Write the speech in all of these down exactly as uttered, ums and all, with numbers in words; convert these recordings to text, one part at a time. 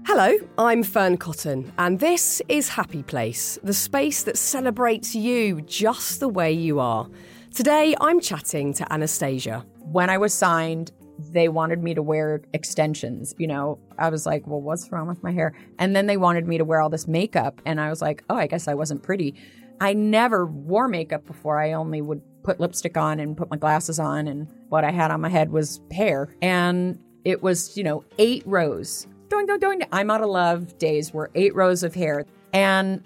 Hello, I'm Fern Cotton, and this is Happy Place, the space that celebrates you just the way you are. Today, I'm chatting to Anastasia. When I was signed, they wanted me to wear extensions. You know, I was like, well, what's wrong with my hair? And then they wanted me to wear all this makeup, and I was like, oh, I guess I wasn't pretty. I never wore makeup before. I only would put lipstick on and put my glasses on, and what I had on my head was hair. And it was, you know, eight rows. Doing, doing, doing. I'm out of love days were eight rows of hair. And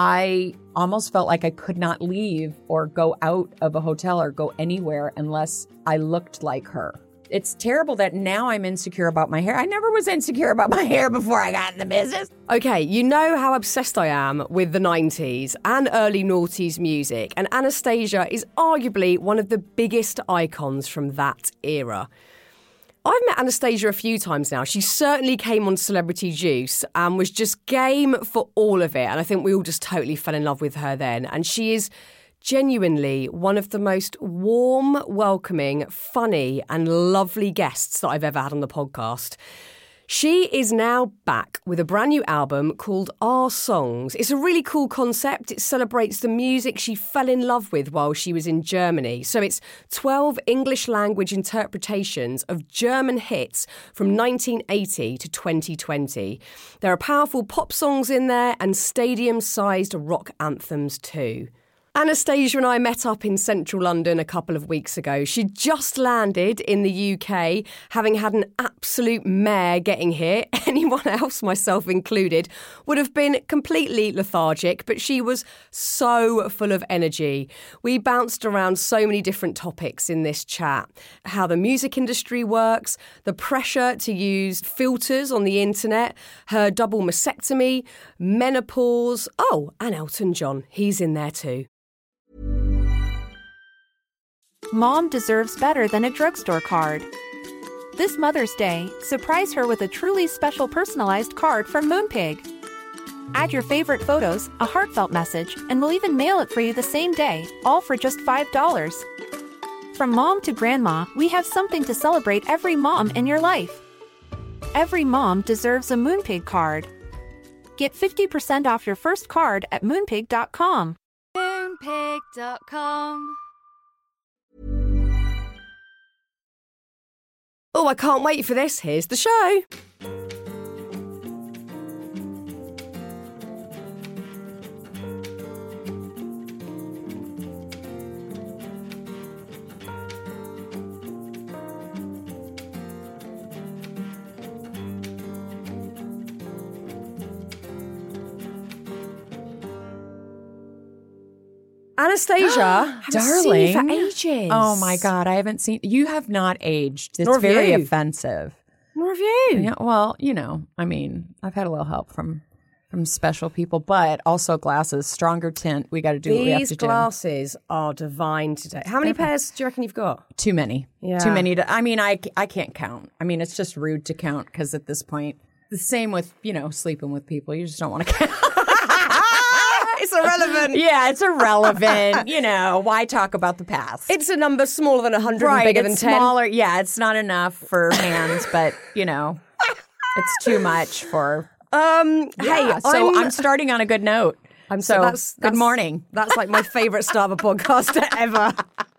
I almost felt like I could not leave or go out of a hotel or go anywhere unless I looked like her. It's terrible that now I'm insecure about my hair. I never was insecure about my hair before I got in the business. Okay, you know how obsessed I am with the nineties and early noughties music, and Anastasia is arguably one of the biggest icons from that era. I've met Anastasia a few times now. She certainly came on Celebrity Juice and was just game for all of it. And I think we all just totally fell in love with her then. And she is genuinely one of the most warm, welcoming, funny and lovely guests that I've ever had on the podcast. She is now back with a brand new album called Our Songs. It's a really cool concept. It celebrates the music she fell in love with while she was in Germany. So it's twelve English language interpretations of German hits from nineteen eighty to twenty twenty. There are powerful pop songs in there and stadium-sized rock anthems too. Anastasia and I met up in central London a couple of weeks ago. She'd just landed in the U K, having had an absolute mare getting here. Anyone else, myself included, would have been completely lethargic, but she was so full of energy. We bounced around so many different topics in this chat. How the music industry works, the pressure to use filters on the internet, her double mastectomy, menopause. Oh, and Elton John, he's in there too. Mom deserves better than a drugstore card. This Mother's Day, surprise her with a truly special personalized card from Moonpig. Add your favorite photos, a heartfelt message, and we'll even mail it for you the same day, all for just five dollars. From mom to grandma, we have something to celebrate every mom in your life. Every mom deserves a Moonpig card. Get fifty percent off your first card at moonpig dot com. moonpig dot com. Oh, I can't wait for this. Here's the show. Anastasia, darling, for ages. Oh my God, I haven't seen. You have not aged. It's Nor have very you. offensive. Nor have you. Yeah, well, you know, I mean, I've had a little help from from special people, but also glasses, stronger tint. We got to do what we have These to do. glasses are divine today. How many pairs do you reckon you've got? Too many. Yeah. Too many. To, I mean, I I can't count. I mean, it's just rude to count because at this point, the same with you know sleeping with people. You just don't want to count. It's irrelevant. Yeah, it's irrelevant. You know, why talk about the past? It's a number smaller than one hundred right, and bigger it's than ten. smaller. Yeah, it's not enough for hands, but, you know, it's too much for... Um, Yeah, hey, so I'm, I'm starting on a good note. I'm so, that's, good that's- morning. That's like my favourite start of a podcast ever.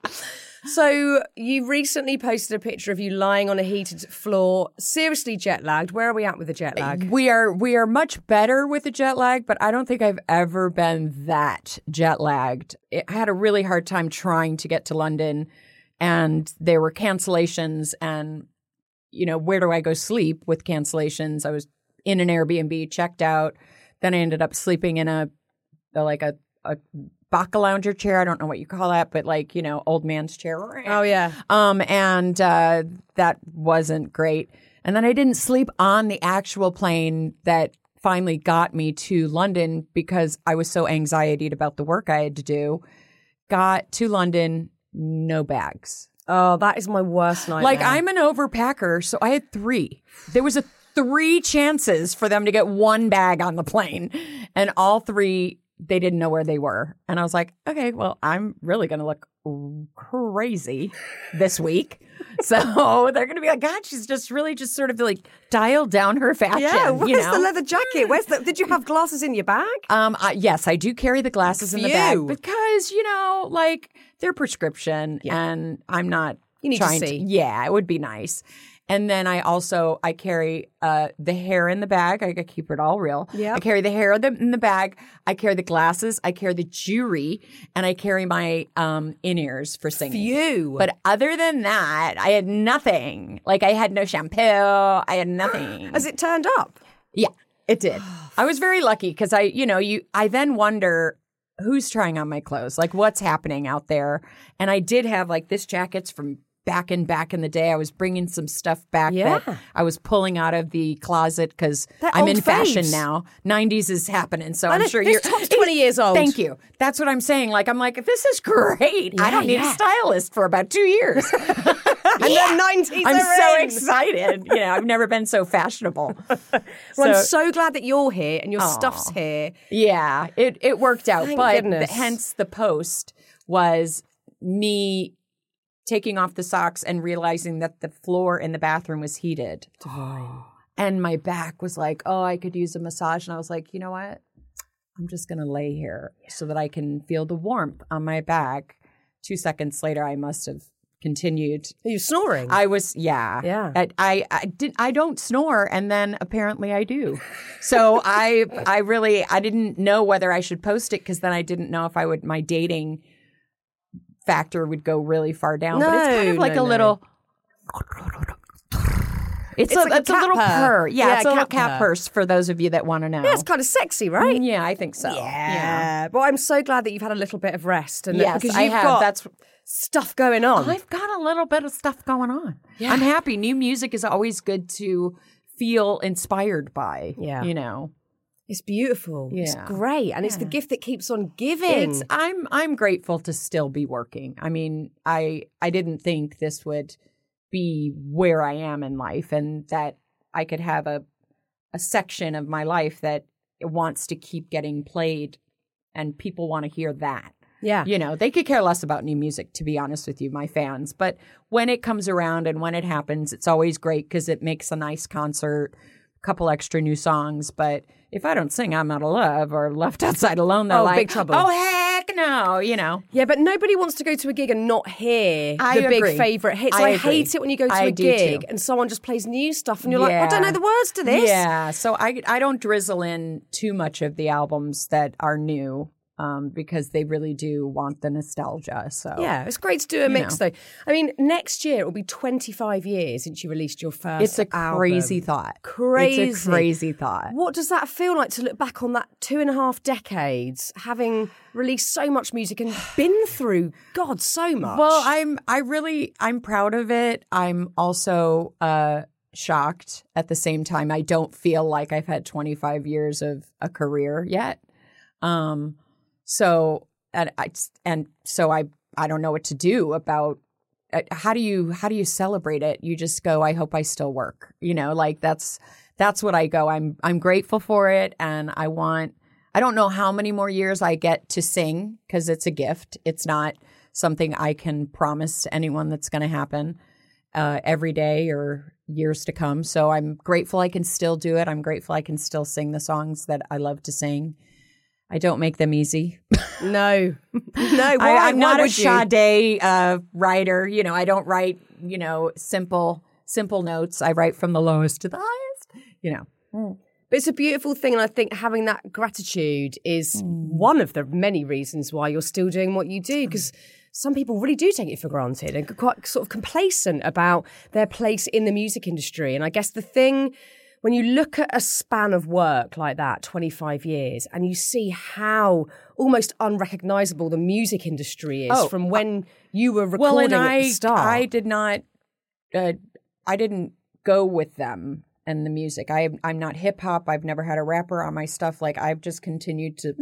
So you recently posted a picture of you lying on a heated floor, seriously jet lagged. Where are we at with the jet lag? We are we are much better with the jet lag, but I don't think I've ever been that jet lagged. I had a really hard time trying to get to London, and there were cancellations, and you know, where do I go sleep with cancellations? I was in an Airbnb, checked out, then I ended up sleeping in a, a like a, a Baca lounger chair. I don't know what you call that, but like, you know, old man's chair. Oh, yeah. Um, and uh, that wasn't great. And then I didn't sleep on the actual plane that finally got me to London because I was so anxietied about the work I had to do. Got to London, no bags. Oh, that is my worst nightmare. Like, I'm an overpacker, so I had three. There was a three chances for them to get one bag on the plane, and all three, they didn't know where they were. And I was like, okay, well, I'm really going to look crazy this week. So they're going to be like, God, she's just really just sort of like dialed down her fashion. Yeah, where's you know? the leather jacket? Where's the? Did you have glasses in your bag? Um, I, yes, I do carry the glasses in the Phew. bag because, you know, like they're prescription and I'm not You need to trying see. Yeah, it would be nice. And then I also, I carry uh, the hair in the bag. I gotta keep it all real. Yep. I carry the hair in the, in the bag. I carry the glasses. I carry the jewelry. And I carry my um, in-ears for singing. Phew. But other than that, I had nothing. Like I had no shampoo. I had nothing. Has it turned up? Yeah, it did. I was very lucky because I, you know, you. I then wonder who's trying on my clothes, like what's happening out there. And I did have like this jacket's from back in back in the day. I was bringing some stuff back Yeah. that I was pulling out of the closet because They're I'm old in fashion faves. now. nineties is happening, so I I'm know, sure this you're top's twenty years old. Thank you. That's what I'm saying. Like I'm like, this is great. I Yeah, don't need yeah. a stylist for about two years. And then nineties I'm are so in. excited. You know, I've never been so fashionable. Well, I'm so glad that you're here and your Aw. stuff's here. Yeah, it, it worked out. Thank but goodness. the, hence the post was me taking off the socks and realizing that the floor in the bathroom was heated. And my back was like, oh, I could use a massage. And I was like, you know what? I'm just going to lay here so that I can feel the warmth on my back. Two seconds later, I must have continued. Are you snoring? I was, yeah, Yeah. I, I, I did. I don't snore, and then apparently I do. So I, I really, I didn't know whether I should post it because then I didn't know if I would. My dating factor would go really far down. but it's kind of No, like no, a no. little. It's, It's a, like a it's a cat little purr. purr. Yeah, Yeah, it's a little cat cat purr. purse for those of you that want to know. yeah, it's kind of sexy, right? Yeah, I think so. Yeah. Well, I'm so glad that you've had a little bit of rest. And that- Yes, because I you've have. got That's stuff going on. I've got a little bit of stuff going on. I'm happy. New music is always good to feel inspired by. Yeah. You know. It's beautiful. It's Yeah. great. And it's the gift that keeps on giving. It's I'm I'm grateful to still be working. I mean, I I didn't think this would be where I am in life and that I could have a a section of my life that wants to keep getting played and people want to hear that. yeah. You know, they could care less about new music, to be honest with you, my fans. But when it comes around and when it happens, it's always great because it makes a nice concert, a couple extra new songs. But if I don't sing I'm Out of Love or Left Outside Alone, they're Oh, like, big trouble. oh, heck no, you know. Yeah, but nobody wants to go to a gig and not hear I the big agree. favourite hits. I I, agree. hate it when you go to I a do gig too. and someone just plays new stuff and you're like, I Yeah. don't know the words to this. Yeah, so I, I don't drizzle in too much of the albums that are new um, because they really do want the nostalgia. So Yeah, it's great to do a mix know. though. I mean, next year it will be twenty-five years since you released your first it's a album. crazy thought. Crazy. It's a crazy thought. What does that feel like to look back on that two and a half decades, having released so much music and been through, God, so much? Well, I'm I really I'm proud of it. I'm also uh shocked at the same time. I don't feel like I've had twenty-five years of a career yet. Um so and I and so I I don't know what to do about uh, how do you how do you celebrate it? You just go, I hope I still work. You know, like that's that's what I go. I'm I'm grateful for it and I want I don't know how many more years I get to sing because it's a gift. It's not something I can promise to anyone that's going to happen uh, every day or years to come. So I'm grateful I can still do it. I'm grateful I can still sing the songs that I love to sing. I don't make them easy. no, no. Why? I, I'm Why not a would you? Sade uh, writer. You know, I don't write, you know, simple, simple notes. I write from the lowest to the highest, you know. But it's a beautiful thing, and I think having that gratitude is one of the many reasons why you're still doing what you do, because some people really do take it for granted and are quite sort of complacent about their place in the music industry. And I guess the thing, when you look at a span of work like that, twenty-five years, and you see how almost unrecognisable the music industry is Oh, from when you were recording Well, and at I, the start. I did not, uh, I didn't go with them and the music. I, I'm not hip hop. I've never had a rapper on my stuff. Like I've just continued to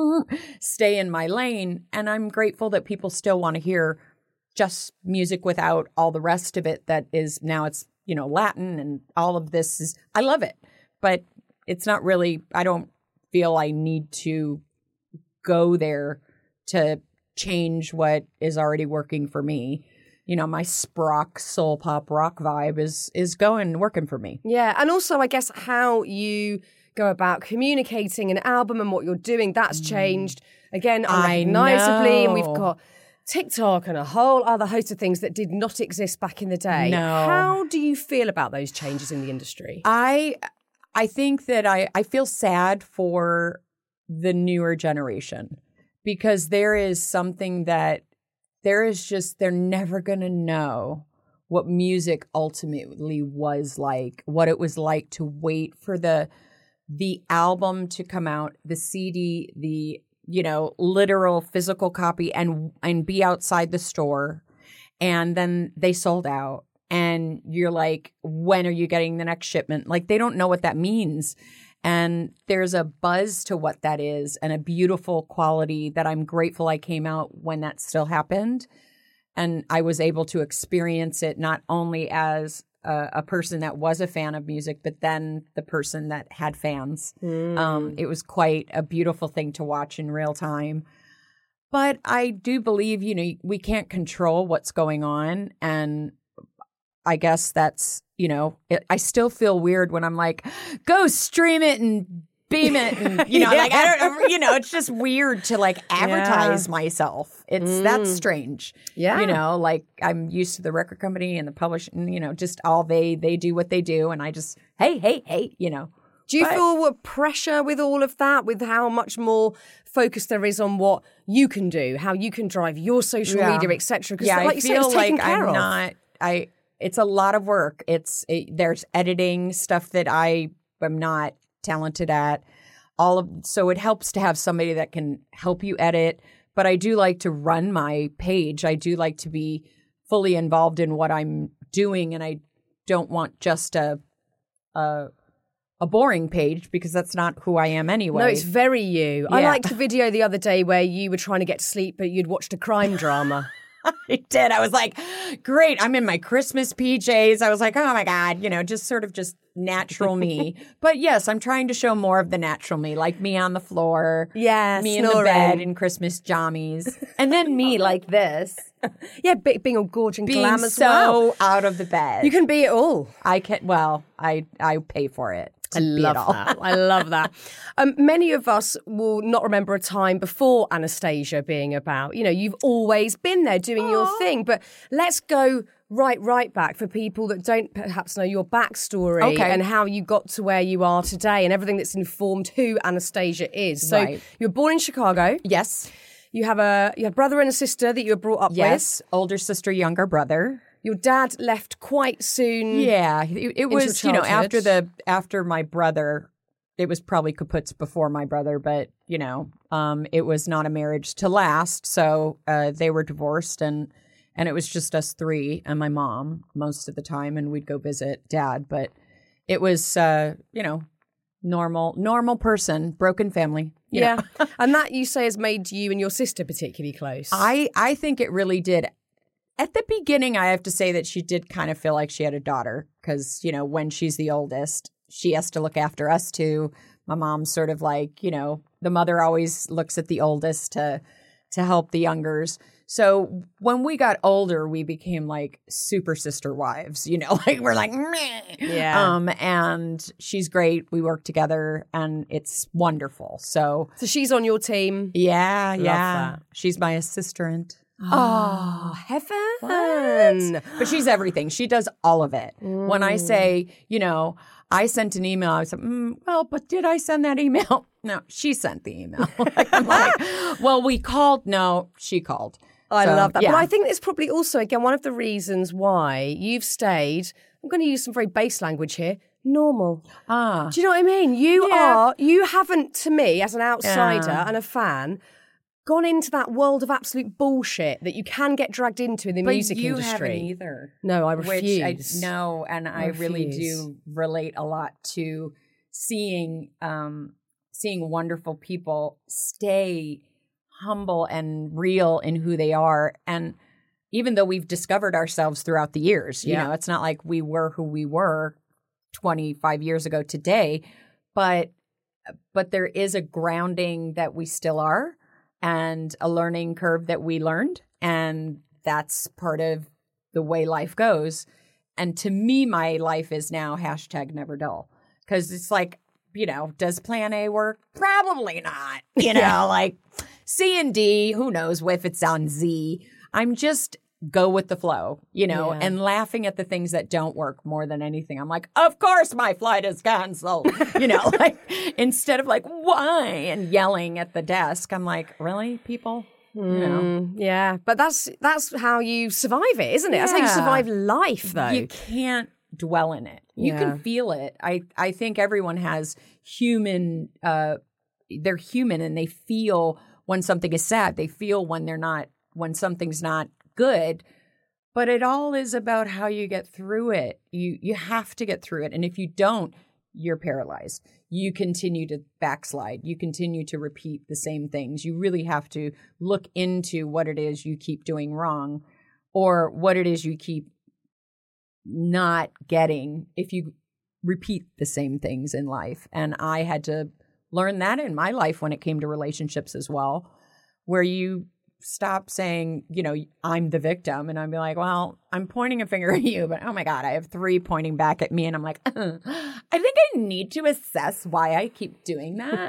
stay in my lane. And I'm grateful that people still want to hear just music without all the rest of it that is now it's, you know, Latin and all of this is, I love it, but it's not really, I don't feel I need to go there to change what is already working for me. you know, my sprock soul pop rock vibe is is going working for me. Yeah, and also I guess how you go about communicating an album and what you're doing, that's changed again unrecognizably, and we've got TikTok and a whole other host of things that did not exist back in the day. No. How do you feel about those changes in the industry? I I think that I, I feel sad for the newer generation because there is something that there is just, they're never going to know what music ultimately was like, what it was like to wait for the the album to come out, the C D, the, you know, literal physical copy and and be outside the store. And then they sold out. And you're like, when are you getting the next shipment? Like, they don't know what that means. And there's a buzz to what that is and a beautiful quality that I'm grateful I came out when that still happened. And I was able to experience it not only as a, a person that was a fan of music, but then the person that had fans. Mm. Um, it was quite a beautiful thing to watch in real time. But I do believe, you know, we can't control what's going on. And I guess that's, you know, it, I still feel weird when I'm like, go stream it and beam it. And, you know, yeah. like, I don't, you know, it's just weird to like advertise yeah. myself. It's, mm. that's strange. Yeah. You know, like I'm used to the record company and the publishing, you know, just all they, they do what they do. And I just, hey, hey, hey, you know. Do you but, feel a pressure with all of that, with how much more focus there is on what you can do, how you can drive your social yeah. media, et cetera? Because yeah, like I you feel say, it's taken like care I'm of. not, I, it's a lot of work. It's it, there's editing stuff that I am not talented at. All of so it helps to have somebody that can help you edit. But I do like to run my page. I do like to be fully involved in what I'm doing, and I don't want just a a, a boring page because that's not who I am anyway. No, it's very you. Yeah. I liked the video the other day where you were trying to get to sleep, but you'd watched a crime drama. I did. I was like, great. I'm in my Christmas P Js. I was like, oh my God, you know, just sort of just natural me. But yes, I'm trying to show more of the natural me, like me on the floor. Yeah, me snoring. in the bed in Christmas jammies. And then me like this. Yeah, be, being all gorge and being glam as so well. out of the bed. You can be it all. I can, well, I, I pay for it. I love that. I love that. Um, many of us will not remember a time before Anastasia being about. You know, you've always been there doing Aww. Your thing. But let's go right, right back for people that don't perhaps know your backstory okay. and how you got to where you are today and everything that's informed who Anastasia is. So right. you were born in Chicago. Yes. You have a you have a brother and a sister that you were brought up yes. with. Yes, older sister, younger brother. Your dad left quite soon. Yeah, it, it was, you know, after the after my brother, it was probably kaputs before my brother, but, you know, um, it was not a marriage to last. So uh, they were divorced and and it was just us three and my mom most of the time. And we'd go visit dad. But it was, uh, you know, normal, normal person, broken family. You yeah. know. And that you say has made you and your sister particularly close. I, I think it really did. At the beginning, I have to say that she did kind of feel like she had a daughter because, you know, when she's the oldest, she has to look after us too. My mom's sort of like, you know, the mother always looks at the oldest to to help the youngers. So when we got older, we became like super sister wives, you know, like we're like, meh. Yeah. Um, and she's great. We work together and it's wonderful. So, so she's on your team. Yeah, Love yeah. that. She's my assistant. Oh, heaven. What? But she's everything. She does all of it. Mm. When I say, you know, I sent an email, I said, mm, well, but did I send that email? No, she sent the email. I'm like, well, we called. No, she called. I so, love that. Yeah. But I think it's probably also, again, one of the reasons why you've stayed, I'm going to use some very base language here, normal. Ah. Do you know what I mean? You yeah. are, you haven't, to me, as an outsider yeah. and a fan, gone into that world of absolute bullshit that you can get dragged into in the but music you industry. Haven't either. No, I refuse. Which I know, and I, I really do relate a lot to seeing um, seeing wonderful people stay humble and real in who they are. And even though we've discovered ourselves throughout the years, you yeah. know, it's not like we were who we were twenty-five years ago today, but but there is a grounding that we still are. And a learning curve that we learned. And that's part of the way life goes. And to me, my life is now hashtag never dull. Because it's like, you know, does plan A work? Probably not. You know, like C and D, who knows if it's on Z. I'm just go with the flow, you know, Yeah. and laughing at the things that don't work more than anything. I'm like, of course my flight is canceled. You know, like instead of like, why? And yelling at the desk, I'm like, really, people? You know. Mm, yeah, but that's that's how you survive it, isn't it? That's how you Yeah. survive life, though. You can't dwell in it. You Yeah. can feel it. I, I think everyone has human, uh, they're human and they feel when something is sad. They feel when they're not, when something's not good. But it all is about how you get through it. You you have to get through it. And if you don't, you're paralyzed. You continue to backslide. You continue to repeat the same things. You really have to look into what it is you keep doing wrong or what it is you keep not getting if you repeat the same things in life. And I had to learn that in my life when it came to relationships as well, where you stop saying, you know, I'm the victim. And I'd be like, well, I'm pointing a finger at you, but oh my God, I have three pointing back at me. And I'm like, uh, I think I need to assess why I keep doing that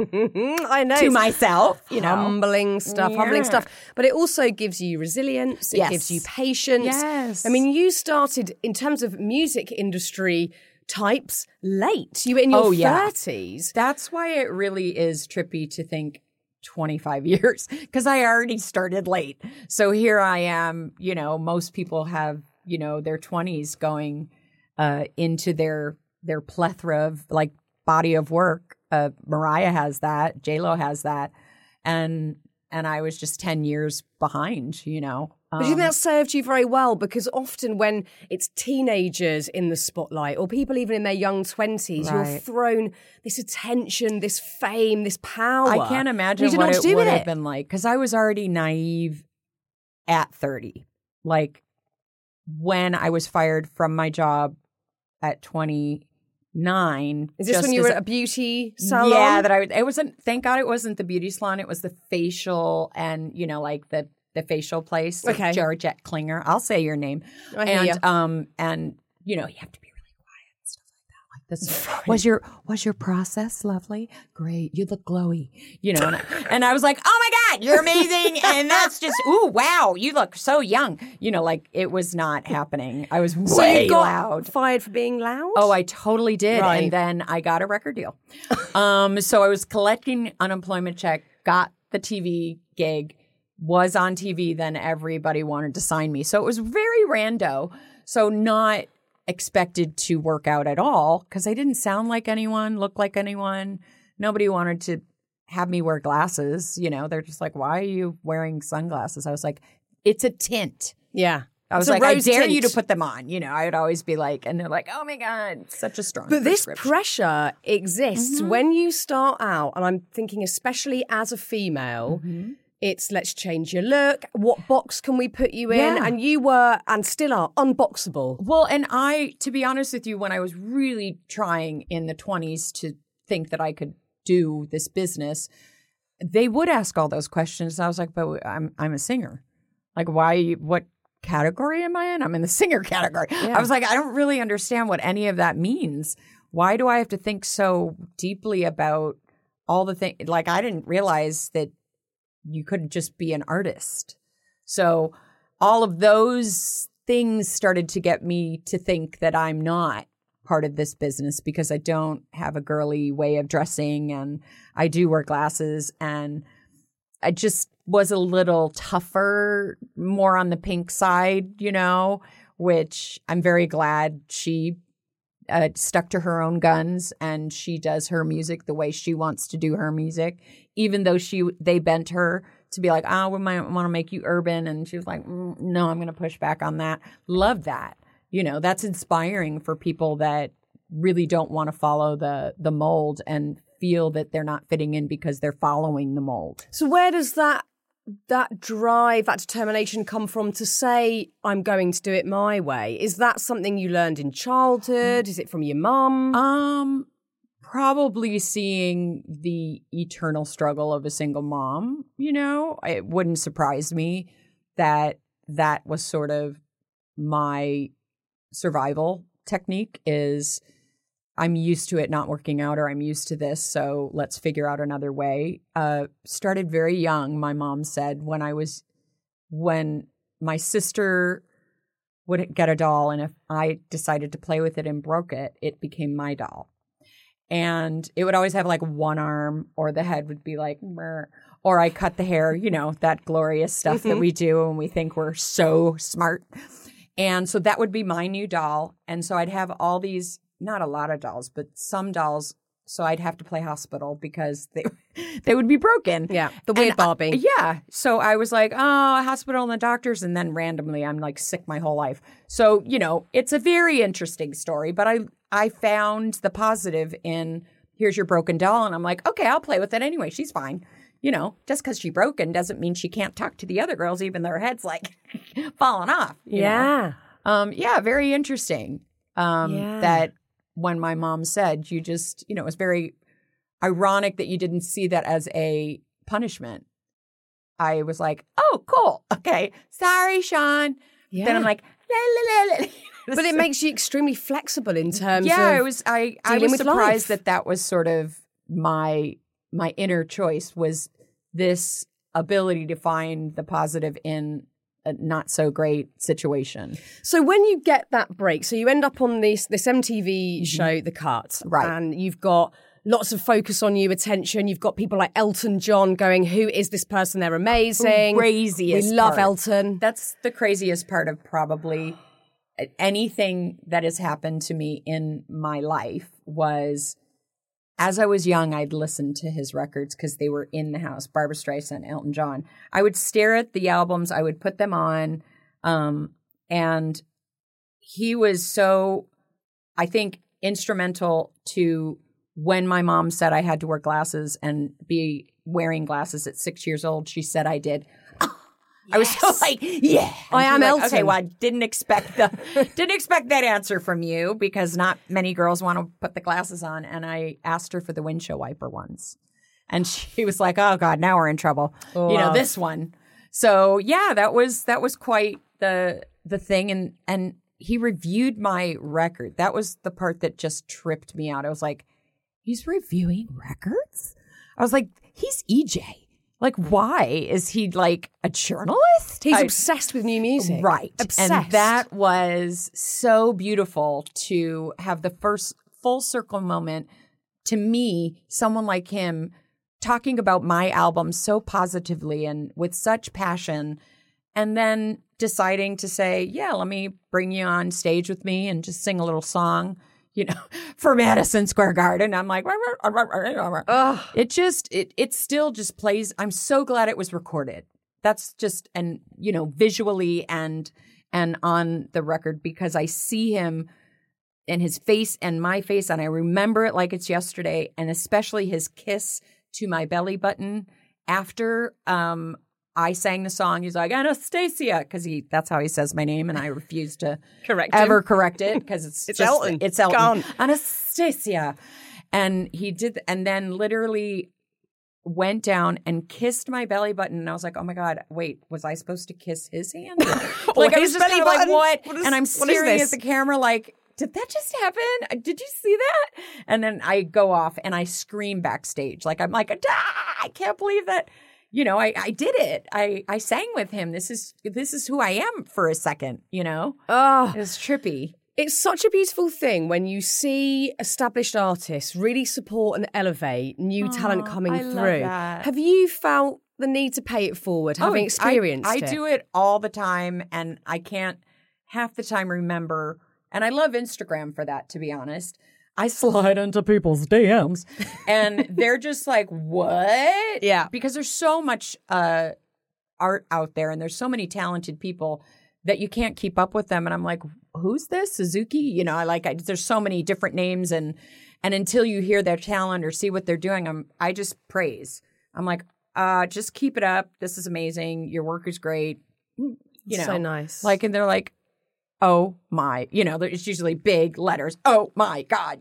I know. to it's myself, you know. Humbling stuff, humbling Yeah. stuff. But it also gives you resilience. It Yes. gives you patience. Yes. I mean, you started in terms of music industry types late. You were in your Oh, yeah. thirties. That's why it really is trippy to think twenty-five years because I already started late. So here I am, you know, most people have, you know, their twenties going uh, into their their plethora of like body of work. Uh, Mariah has that. J-Lo has that. And and I was just ten years behind, you know. But do you think that served you very well? Because often when it's teenagers in the spotlight or people even in their young twenties, you're Right. thrown this attention, this fame, this power. I can't imagine You don't know what what it to do would with have it. been like because I was already naive at thirty. Like when I was fired from my job at twenty-nine. Is this just when you as- were at a beauty salon? Yeah, that I it wasn't. Thank God it wasn't the beauty salon. It was the facial and you know like the the facial place. Okay. Georgette Klinger. I'll say your name. I hear and ya. um and you know you have to be really quiet and stuff like that. Like this was your was your process lovely? Great, you look glowy. You know, and I, and I was like, oh my God, you're amazing, and that's just ooh wow, you look so young. You know, like it was not happening. I was So way you got loud. fired for being loud? Oh, I totally did. Right. And then I got a record deal. um, so I was collecting unemployment check, got the T V gig, was on T V, then everybody wanted to sign me. So it was very rando. So not expected to work out at all because I didn't sound like anyone, look like anyone. Nobody wanted to have me wear glasses. You know, they're just like, why are you wearing sunglasses? I was like, it's a tint. yeah. I was It's a like, I rose dare you tint. to put them on. You know, I would always be like, and they're like, oh my God, such a strong But this prescription. pressure exists Mm-hmm. when you start out, and I'm thinking especially as a female, Mm-hmm. it's let's change your look. What box can we put you in? Yeah. And you were, and still are, unboxable. Well, and I, to be honest with you, when I was really trying in the twenties to think that I could do this business, they would ask all those questions. I was like, but I'm I'm a singer. Like, why? You, what category am I in? I'm in the singer category. I was like, I don't really understand what any of that means. Why do I have to think so deeply about all the things? Like, I didn't realize that you couldn't just be an artist. So all of those things started to get me to think that I'm not part of this business because I don't have a girly way of dressing and I do wear glasses and I just was a little tougher, more on the pink side, you know, which I'm very glad she uh, stuck to her own guns and she does her music the way she wants to do her music, even though she they bent her to be like, oh, we might want to make you urban. And she was like, mm, no, I'm going to push back on that. Love that. You know, that's inspiring for people that really don't want to follow the the mold and feel that they're not fitting in because they're following the mold. So where does that that drive, that determination come from to say, I'm going to do it my way? Is that something you learned in childhood? Is it from your mum? Um, probably seeing the eternal struggle of a single mom, you know, it wouldn't surprise me that that was sort of my survival technique is I'm used to it not working out, or I'm used to this, so let's figure out another way. Uh, started very young, my mom said, when I was, when my sister would get a doll, and if I decided to play with it and broke it, it became my doll. And it would always have like one arm, or the head would be like, Meh. Or I cut the hair, you know, that glorious stuff mm-hmm. that we do and we think we're so smart. And so that would be my new doll. And so I'd have all these, not a lot of dolls, but some dolls. So I'd have to play hospital because they they would be broken. Yeah, the weird and Barbie. I, yeah. So I was like, oh, hospital and the doctors. And then randomly I'm like sick my whole life. So, you know, it's a very interesting story. But I, I found the positive in here's your broken doll. And I'm like, okay, I'll play with it anyway. She's fine. You know, just because she's broken doesn't mean she can't talk to the other girls, even though her head's like falling off. Yeah. Know? Um, yeah, very interesting. Um, yeah. That when my mom said, you just, you know, it was very ironic that you didn't see that as a punishment. I was like, oh, cool. Okay. Sorry, Sean. Yeah. Then I'm like, la, la, la, la. But it makes you extremely flexible in terms yeah, of it was, I, I was surprised life. that that was sort of my my inner choice was this ability to find the positive in a not so great situation. So when you get that break, so you end up on this this M T V mm-hmm. show, The Cut, right? And you've got lots of focus on you, attention. You've got people like Elton John going, "Who is this person? They're amazing." Craziest. We love part. Elton. That's the craziest part of probably anything that has happened to me in my life was. As I was young, I'd listen to his records because they were in the house, Barbra Streisand, Elton John. I would stare at the albums. I would put them on. Um, and he was so, I think, instrumental to when my mom said I had to wear glasses and be wearing glasses at six years old. She said I did. Yes. I was so like, yeah, I am like, Elton. Okay, well, I didn't expect the didn't expect that answer from you because not many girls want to put the glasses on. And I asked her for the windshield wiper ones, and she was like, "Oh God, now we're in trouble." Oh, you know, wow. This one. So yeah, that was that was quite the the thing. And and he reviewed my record. That was the part that just tripped me out. I was like, he's reviewing records. I was like, he's E J. Like, why? Is he like a journalist? He's I, obsessed with new music. Right. Obsessed. And that was so beautiful to have the first full circle moment. To me, someone like him talking about my album so positively and with such passion, and then deciding to say, yeah, let me bring you on stage with me and just sing a little song. You know, for Madison Square Garden. I'm like, Ugh. it just, it it still just plays. I'm so glad it was recorded. That's just, and, you know, visually and, and on the record because I see him and his face and my face and I remember it like it's yesterday. And especially his kiss to my belly button after, um, I sang the song. He's like, Anastasia, because he that's how he says my name, and I refuse to correct ever him. correct it because it's it's just, Elton. It's Elton. Gone. Anastasia. And he did, and then literally went down and kissed my belly button. And I was like, oh my God, wait, was I supposed to kiss his hand? Like, I was just kind of like, what? what is, and I'm staring at the camera like, did that just happen? Did you see that? And then I go off and I scream backstage. Like, I'm like, ah, I can't believe that. You know, I, I did it. I, I sang with him. This is this is who I am for a second, you know? Oh, it was trippy. It's such a beautiful thing when you see established artists really support and elevate new oh, talent coming I through. Love that. Have you felt the need to pay it forward, having oh, experienced I, it? I do it all the time, and I can't half the time remember. And I love Instagram for that, to be honest. I slide into people's D Ms and they're just like, what? Yeah. Because there's so much uh, art out there and there's so many talented people that you can't keep up with them. And I'm like, who's this? Suzuki? You know, I like, I, there's so many different names. And and until you hear their talent or see what they're doing, I'm, I just praise. I'm like, uh, just keep it up. This is amazing. Your work is great. You know, so nice. Like, and they're like, oh my, you know, it's usually big letters. Oh my God.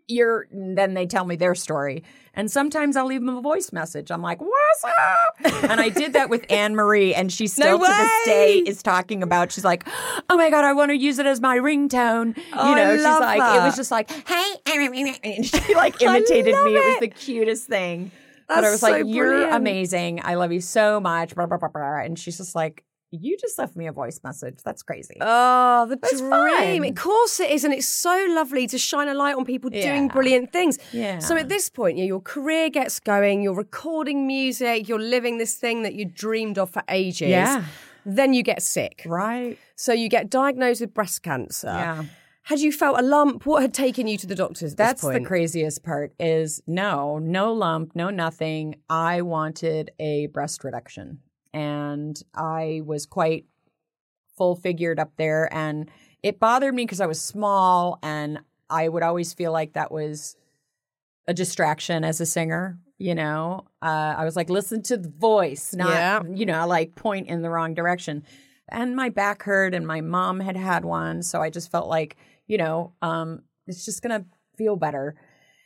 you're, then they tell me their story. And sometimes I'll leave them a voice message. I'm like, what's up? And I did that with Anne Marie, and she still No to this day way! is talking about, she's like, oh my God, I want to use it as my ringtone. Oh, you know, I she's love like, that. it was just like, hey, and she like imitated love me. It was it. the cutest thing. But That's I was so like, you're brilliant. amazing. I love you so much. Blah, blah, blah, blah. And she's just like, you just left me a voice message. That's crazy. Oh, the It's dream. fun. Of course it is. And it's so lovely to shine a light on people doing Yeah. brilliant things. Yeah. So at this point, you know, your career gets going, you're recording music, you're living this thing that you dreamed of for ages. Yeah. Then you get sick. Right. So you get diagnosed with breast cancer. Yeah. Had you felt a lump? What had taken you to the doctors at That's this point? the craziest part is no, no lump, no nothing. I wanted a breast reduction, and I was quite full figured up there, and it bothered me because I was small, and I would always feel like that was a distraction as a singer. You know, uh, I was like, listen to the voice, not, Yeah. you know, like point in the wrong direction. And my back hurt, and my mom had had one. So I just felt like, you know, um, it's just going to feel better.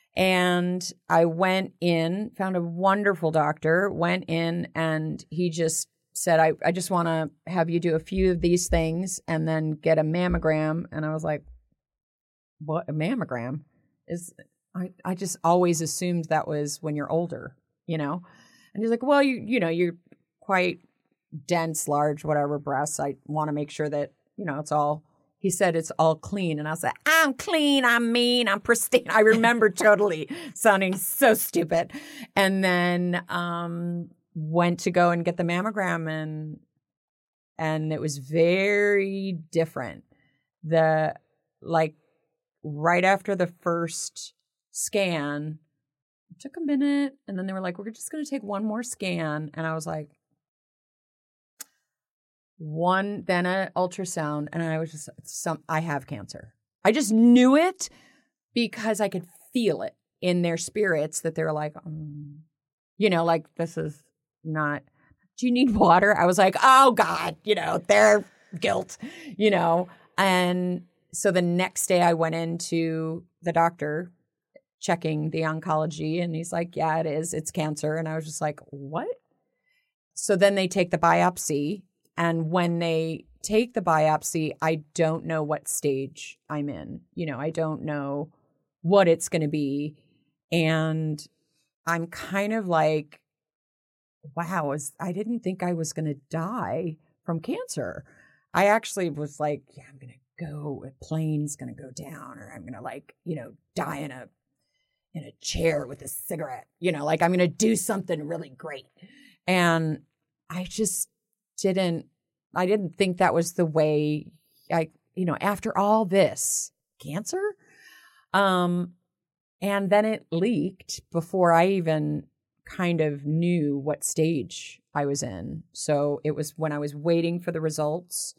And I went in, found a wonderful doctor, went in, and he just said, I, I just want to have you do a few of these things and then get a mammogram. And I was like, what, a mammogram? Is I, I just always assumed that was when you're older, you know? And he's like, well, you you know, you're quite dense, large, whatever breasts. I want to make sure that, you know, it's all, he said it's all clean. And I was like, I'm clean, I'm mean, I'm pristine. I remember totally sounding so stupid. And then um, went to go and get the mammogram, and and it was very different. The, like, right after the first scan, it took a minute, and then they were like, we're just going to take one more scan. And I was like, one, then an ultrasound, and I was just, some, I have cancer. I just knew it because I could feel it in their spirits that they were like, um, you know, like, this is not, do you need water? I was like, oh God, you know, their guilt, you know. And so the next day I went into the doctor checking the oncology, and he's like, yeah, it is. It's cancer. And I was just like, what? So then they take the biopsy. And when they take the biopsy, I don't know what stage I'm in. You know, I don't know what it's going to be. And I'm kind of like, wow, is, I didn't think I was going to die from cancer. I actually was like, yeah, I'm going to go, a plane's going to go down, or I'm going to, like, you know, die in a in a chair with a cigarette, you know, like I'm going to do something really great. And I just didn't, I didn't think that was the way I, you know, after all this cancer. Um, and then it leaked before I even kind of knew what stage I was in. So it was when I was waiting for the results.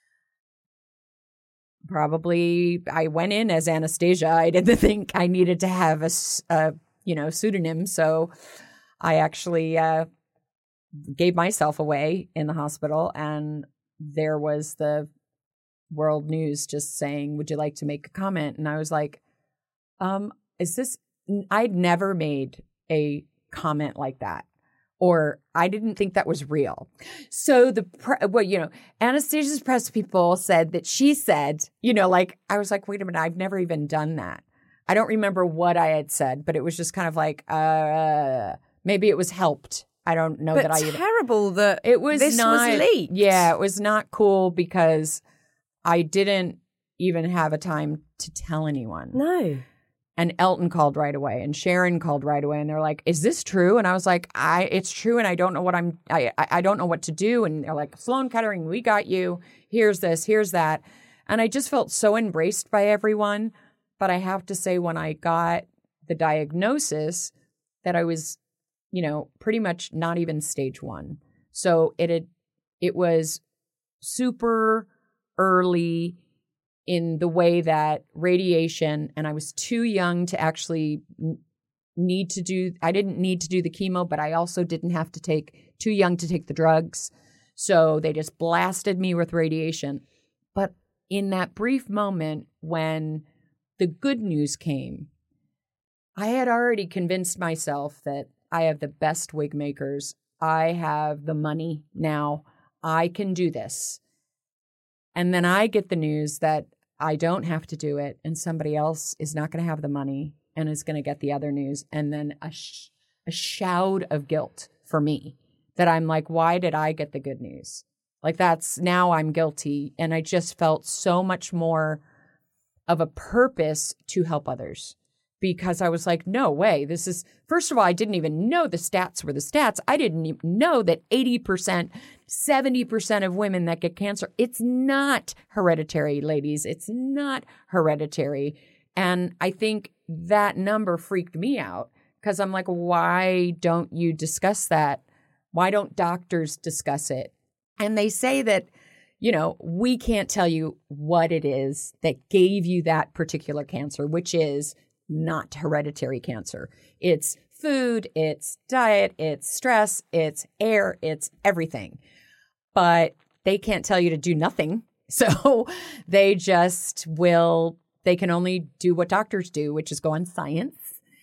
Probably I went in as Anastasia. I didn't think I needed to have a, a you know, pseudonym. So I actually uh, gave myself away in the hospital, and there was the World News just saying, would you like to make a comment? And I was like, um, is this, I'd never made a comment like that. Or I didn't think that was real. So the, pre- well, you know, Anastasia's press people said that she said, you know, like, I was like, wait a minute, I've never even done that. I don't remember what I had said, but it was just kind of like, uh, maybe it was helped. I don't know but that I even. terrible that It was this not, was leaked. Yeah, it was not cool because I didn't even have a time to tell anyone. No. And Elton called right away, and Sharon called right away, and they're like, "Is this true?" And I was like, "I, it's true, and I don't know what I'm, I, I I don't know what to do." And they're like, "Sloan Kettering, we got you. Here's this, here's that," and I just felt so embraced by everyone. But I have to say, when I got the diagnosis, that I was, you know, pretty much not even stage one. So it had, it was super early in the way that radiation, and I was too young to actually need to do, I didn't need to do the chemo, but I also didn't have to take, too young to take the drugs. So they just blasted me with radiation. But in that brief moment when the good news came, I had already convinced myself that I have the best wig makers. I have the money now. I can do this. And then I get the news that I don't have to do it and somebody else is not going to have the money and is going to get the other news. And then a, sh- a shout of guilt for me that I'm like, why did I get the good news? Like that's now I'm guilty. And I just felt so much more of a purpose to help others. Because I was like, no way. This is, first of all, I didn't even know the stats were the stats. I didn't even know that eighty percent, seventy percent of women that get cancer, it's not hereditary, ladies. It's not hereditary. And I think that number freaked me out because I'm like, why don't you discuss that? Why don't doctors discuss it? And they say that, you know, we can't tell you what it is that gave you that particular cancer, which is not hereditary cancer. It's food, it's diet, it's stress, it's air, it's everything. But they can't tell you to do nothing. So they just will, they can only do what doctors do, which is go on science.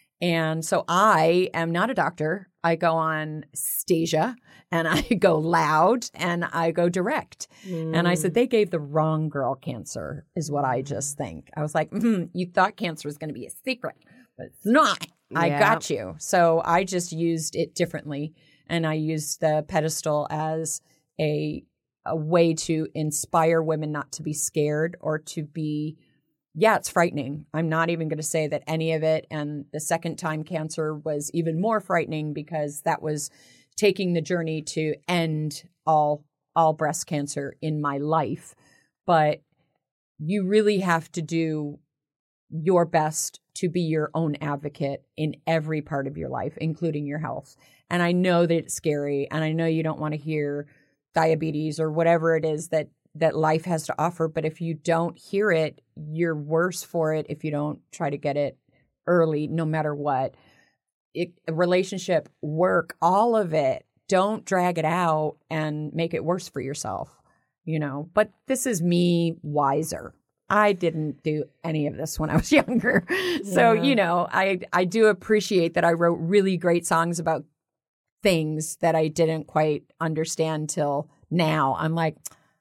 And so I am not a doctor. I go on Stasia and I go loud and I go direct. Mm. And I said, they gave the wrong girl cancer is what I just think. I was like, mm, you thought cancer was going to be a secret, but it's not. Yeah. I got you. So I just used it differently. And I used the pedestal as a, a way to inspire women not to be scared or to be Yeah, it's frightening. I'm not even going to say that any of it. And the second time cancer was even more frightening because that was taking the journey to end all all breast cancer in my life. But you really have to do your best to be your own advocate in every part of your life, including your health. And I know that it's scary. And I know you don't want to hear diabetes or whatever it is that that life has to offer. But if you don't hear it, you're worse for it if you don't try to get it early, no matter what. It, relationship, work, all of it. Don't drag it out and make it worse for yourself, you know. But this is me wiser. I didn't do any of this when I was younger. Yeah. So, you know, I, I do appreciate that I wrote really great songs about things that I didn't quite understand till now. I'm like,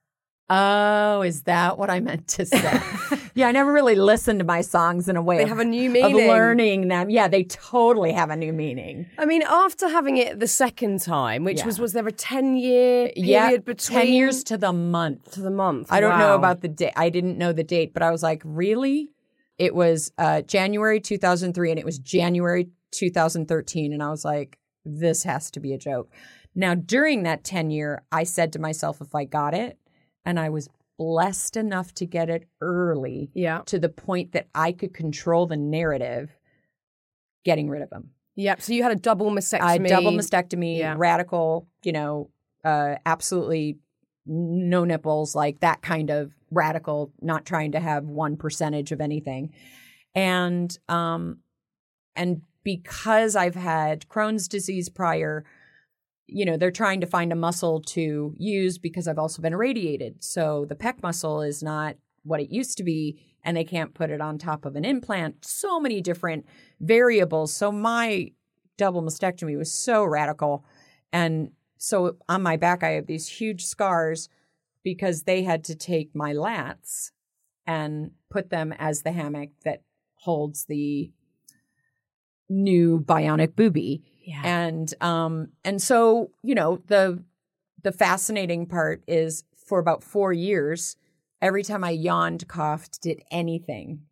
oh, is that what I meant to say? Yeah, I never really listened to my songs in a way they of, have a new meaning. Of learning them. Yeah, they totally have a new meaning. I mean, after having it the second time, which Yeah. was, was there a ten-year period Yeah, between? ten years to the month. To the month. I don't Wow. know about the date. I didn't know the date, but I was like, really? It was uh, January two thousand three and it was January two thousand thirteen. And I was like, this has to be a joke. Now, during that ten year, I said to myself, if I got it, and I was blessed enough to get it early Yeah. to the point that I could control the narrative, getting rid of them. Yep. So you had a double mastectomy. I double mastectomy, Yeah. radical, you know, uh, absolutely no nipples, like that kind of radical, not trying to have one percentage of anything. And, um, and because I've had Crohn's disease prior, you know, they're trying to find a muscle to use because I've also been irradiated. So the pec muscle is not what it used to be, and they can't put it on top of an implant. So many different variables. So my double mastectomy was so radical. And so on my back, I have these huge scars because they had to take my lats and put them as the hammock that holds the new bionic boobie. Yeah. And um and so, you know, the the fascinating part is for about four years, every time I yawned, coughed, did anything,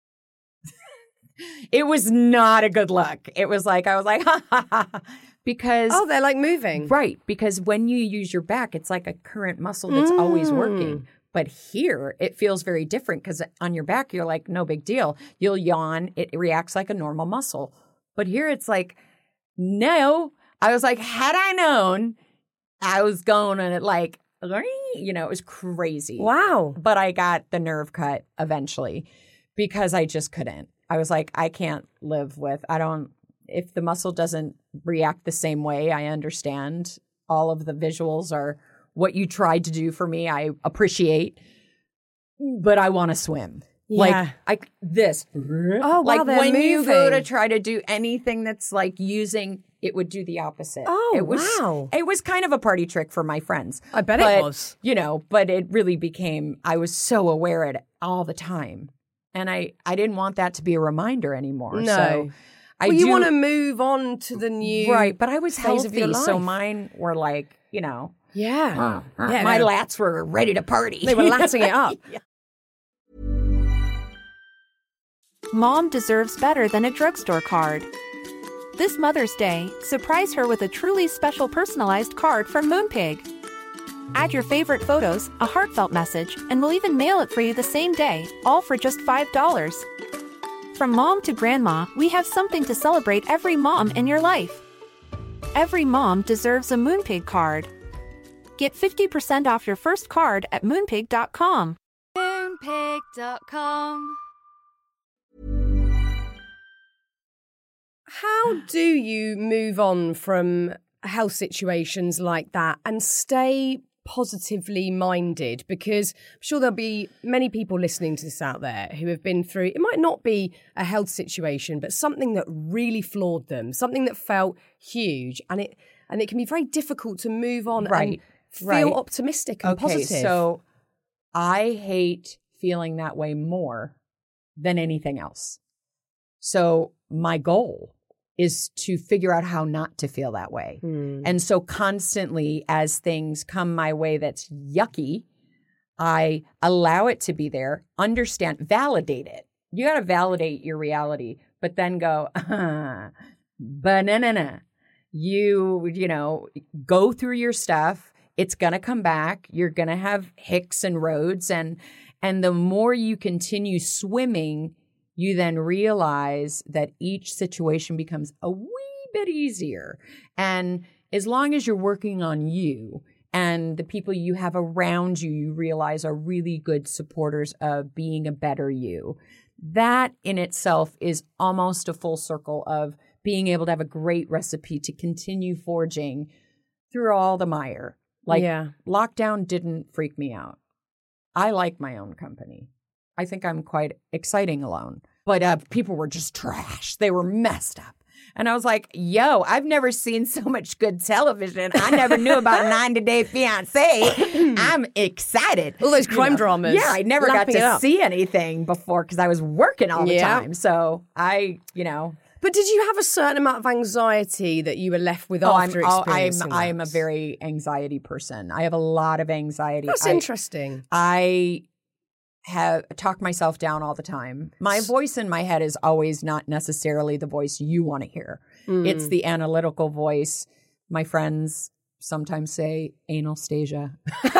it was not a good look. It was like I was like, ha ha ha, because Oh, they're like moving. right, because when you use your back, it's like a current muscle that's mm. always working. But here, it feels very different because on your back, you're like, no big deal. You'll yawn. It reacts like a normal muscle. But here, it's like, no. I was like, had I known, I was going and it like, you know, it was crazy. Wow. But I got the nerve cut eventually because I just couldn't. I was like, I can't live with, I don't, if the muscle doesn't react the same way, I understand. All of the visuals are what you tried to do for me. I appreciate, but I want to swim. Like, I, this. Oh, wow, like they're when you go to moving. try to do anything that's like using, it would do the opposite. Oh, it was, wow. It was kind of a party trick for my friends. I bet it But, was. You know, but it really became, I was so aware of it all the time. And I, I didn't want that to be a reminder anymore. No. So I well, you do- want to move on to the new Right, but I was phase of your healthy, so life. mine were like, you know, Yeah. yeah my no, lats were ready to party. They were latting it up. Mom deserves better than a drugstore card. This Mother's Day, surprise her with a truly special personalized card from Moonpig. Add your favorite photos, a heartfelt message, and we'll even mail it for you the same day, all for just five dollars. From mom to grandma, we have something to celebrate every mom in your life. Every mom deserves a Moonpig card. Get fifty percent off your first card at moonpig dot com. Moonpig dot com. How do you move on from health situations like that and stay positively minded? Because I'm sure there'll be many people listening to this out there who have been through, it might not be a health situation, but something that really floored them, something that felt huge. And it and it can be very difficult to move on Right, and feel right. optimistic and Okay, positive. so I hate feeling that way more than anything else. So my goal is to figure out how not to feel that way. Hmm. And so constantly as things come my way that's yucky, I allow it to be there, understand, validate it. You got to validate your reality, but then go, uh, banana. You, you know, go through your stuff. It's going to come back. You're going to have hicks and roads. And, and the more you continue swimming, you then realize that each situation becomes a wee bit easier. And as long as you're working on you and the people you have around you, you realize are really good supporters of being a better you, that in itself is almost a full circle of being able to have a great recipe to continue forging through all the mire. Like, Yeah. lockdown didn't freak me out. I like my own company. I think I'm quite exciting alone. But uh, people were just trash. They were messed up. And I was like, yo, I've never seen so much good television. I never knew about ninety Day Fiancé. I'm excited. All those You crime know, dramas. Yeah, I never got lapping it to up. see anything before because I was working all the Yeah. time. So I, you know. But did you have a certain amount of anxiety that you were left with Oh, I'm, after oh, I'm, experiencing I'm that? a very anxiety person. I have a lot of anxiety. That's I, interesting. I have talked myself down all the time. My voice in my head is always not necessarily the voice you want to hear. Mm. It's the analytical voice. My friends sometimes say analstasia.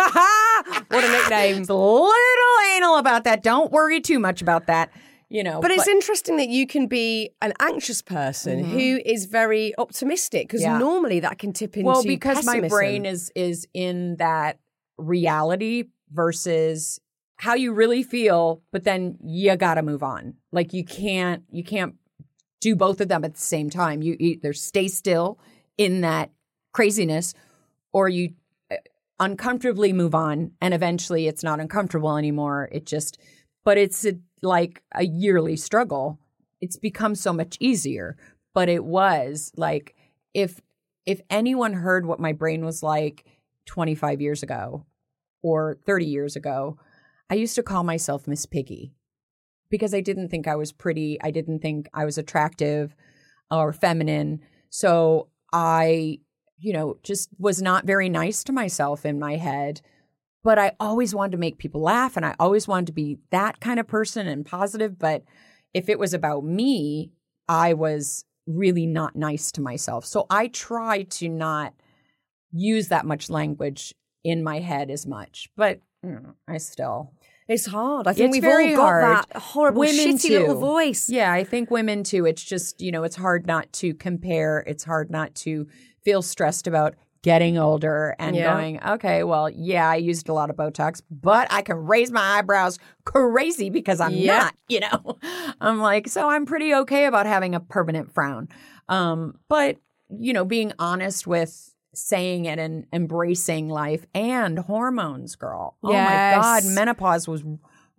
What a nickname. It's a little anal about that. Don't worry too much about that. You know, But it's interesting that you can be an anxious person who is very optimistic because Yeah. normally that can tip into well, because my pessimism. brain is is in that reality versus how you really feel, but then you got to move on. Like you can't you can't do both of them at the same time. You either stay still in that craziness or you uh, uncomfortably move on and eventually it's not uncomfortable anymore. It just but it's a, like a yearly struggle. It's become so much easier, but it was like if if anyone heard what my brain was like twenty-five years ago or thirty years ago, I used to call myself Miss Piggy because I didn't think I was pretty. I didn't think I was attractive or feminine. So I, you know, just was not very nice to myself in my head. But I always wanted to make people laugh and I always wanted to be that kind of person and positive. But if it was about me, I was really not nice to myself. So I try to not use that much language in my head as much. But you know, I still... It's hard. I think It's we've very all got hard. that horrible, Women shitty too. little voice. Yeah, I think women too. It's just, you know, it's hard not to compare. It's hard not to feel stressed about getting older and Yeah. going, okay, well, yeah, I used a lot of Botox, but I can raise my eyebrows crazy because I'm Yeah. not, you know. I'm like, so I'm pretty okay about having a permanent frown. Um, but, you know, being honest with saying it and embracing life and hormones, girl. Oh Yes. my God, menopause was